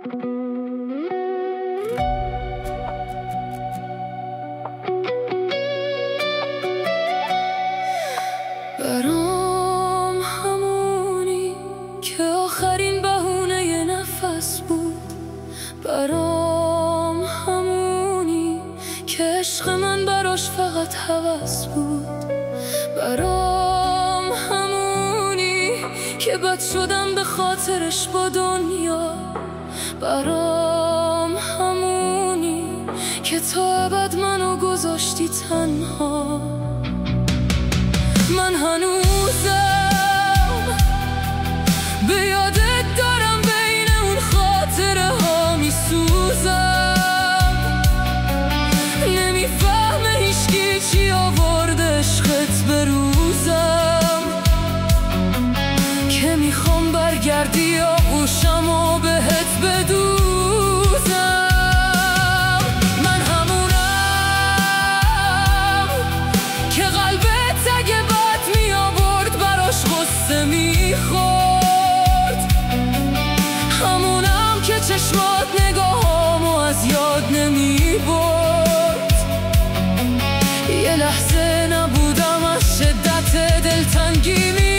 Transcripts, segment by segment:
برام همونی که آخرین بهونه ی نفس بود، برام همونی که عشق من براش فقط هوس بود، برام همونی که بد شدم به خاطرش با دنیا، برام همونی که تا ابد منو گذاشتی تنها. من هنوزم به یادت دارم، بین اون خاطره ها میسوزم، نمیفهمه هیچکی چی آورد عشقت به روزم، که میخوام برگردی آغوشم و بهت بدوزم. من همونم که قلبت اگه بد می آورد براش غصه می خورد، همونم که چشمات نگاهامو از یاد نمی برد، یه لحظه نبودم از شدت دلتنگی می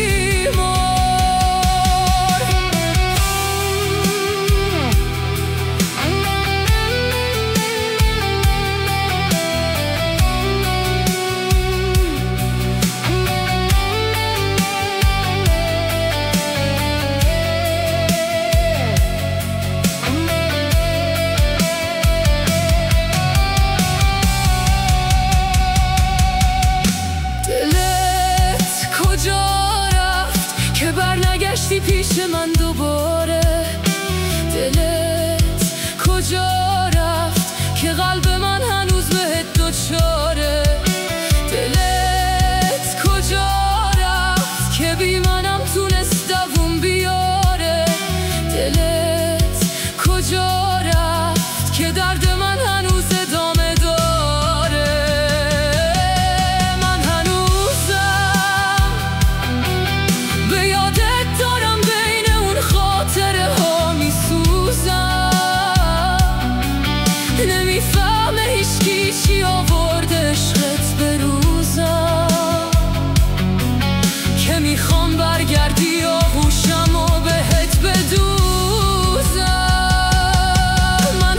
برنگشتی پیش من دوباره، دلت کجا رفت که قلب من هنوز بهت دوچاره، دلت کجا رفت که بی منم تونست دووم بیاره، دلت کجا رفت که درد من هنوز ادامه داره. من هنوزم به یادت دارم، بین اون خاطره ها میسوزم، نمیفهمه هیچکی چی آورد عشقت به روزم، که میخوام برگردی آغوشم و بهت بدوزم. من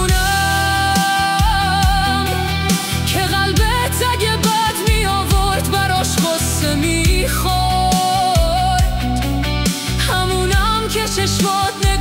همونم که قلبت اگه بد می آورد براش غصه می خورد، همونم که چشمات